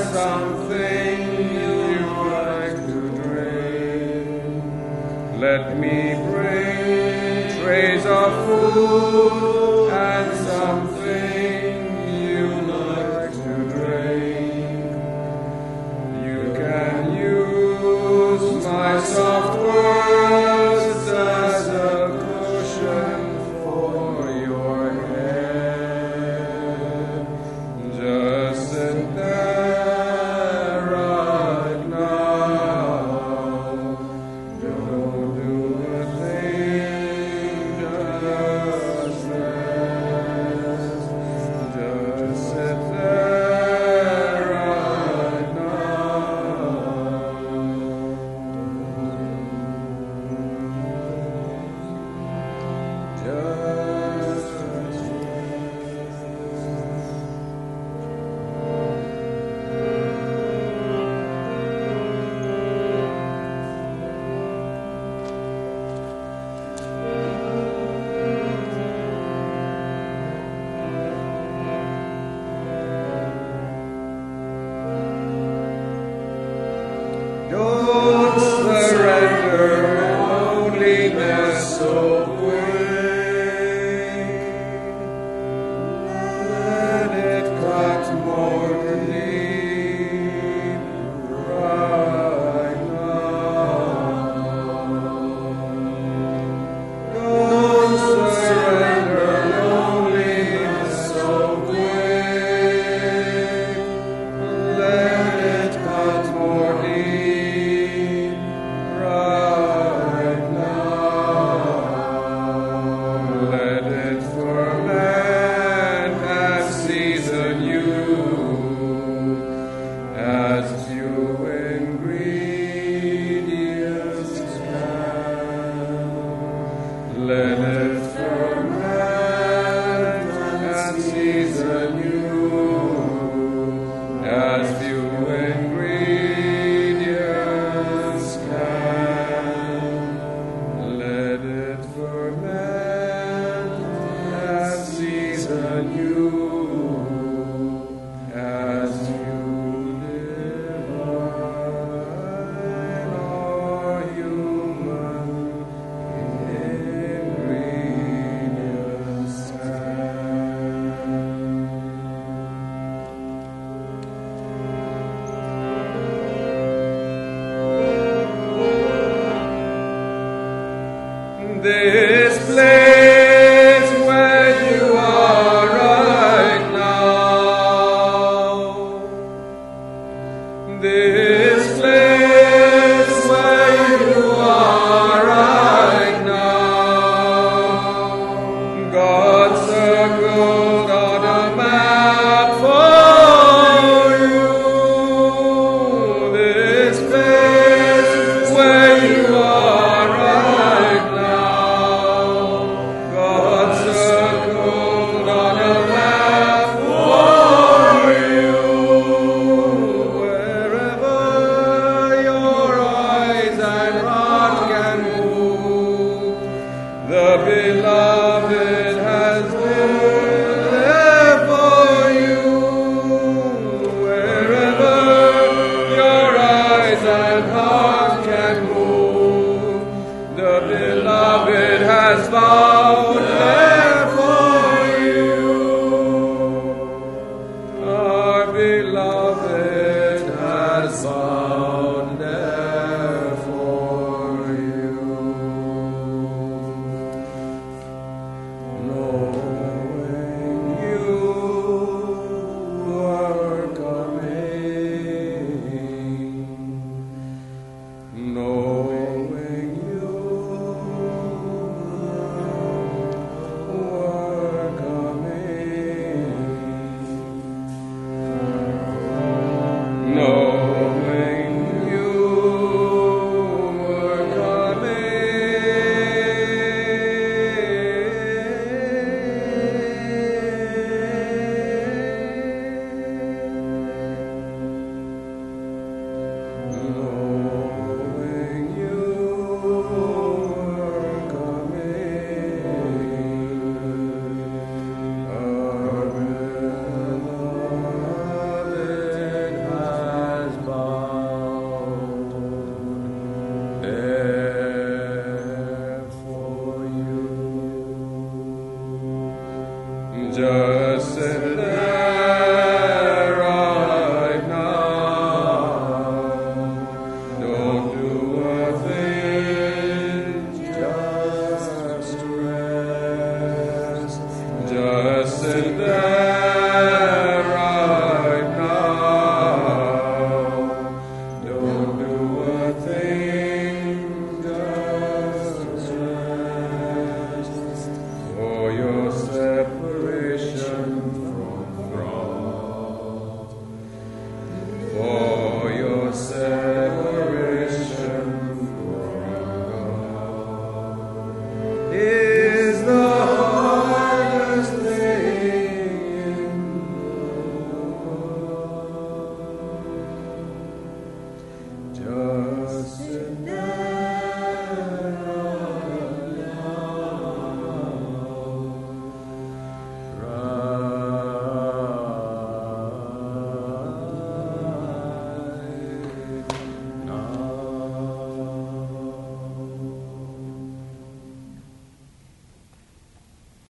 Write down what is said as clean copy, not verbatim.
something you like to drink. Let me bring trays of food and something you like to drink. You can use my soft words as a cushion for your head. Just sit there right now. Don't do a thing, just rest. Just sit there right now. Just don't surrender loneliness so quick. Let it cut more deep right now. Don't surrender loneliness so quick. Let it cut more deep right now. Let it ferment and season you as few ingredients can. Let it ferment and season you as few ingredients can. Let it ferment and season you as you divine or human ingredients can. This place where you are right now. This place